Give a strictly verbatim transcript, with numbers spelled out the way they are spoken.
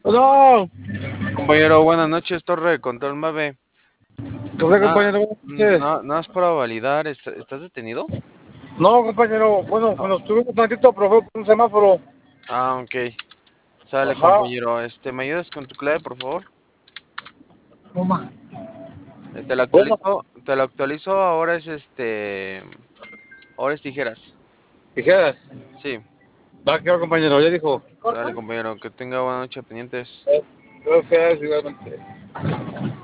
No, Compañero, buenas noches, Torre de Control Mave. ¿qué fue, Na- compañero? Buenas noches. na- Nada más para validar, ¿est- ¿estás detenido? No, compañero, bueno, No. bueno, estuvimos tantito, pero fue por un semáforo. Ah, ok. Sale, Ajá. compañero. Este, ¿me ayudas con tu clave, por favor? Toma. Eh, Te lo ¿Cómo? actualizo, te lo actualizo, ahora es este, ahora es tijeras. Tijeras. Sí, Va, ¿qué va, compañero? Ya dijo. sale, compañero, que tenga buena noche pendientes. Eh, Gracias, igualmente.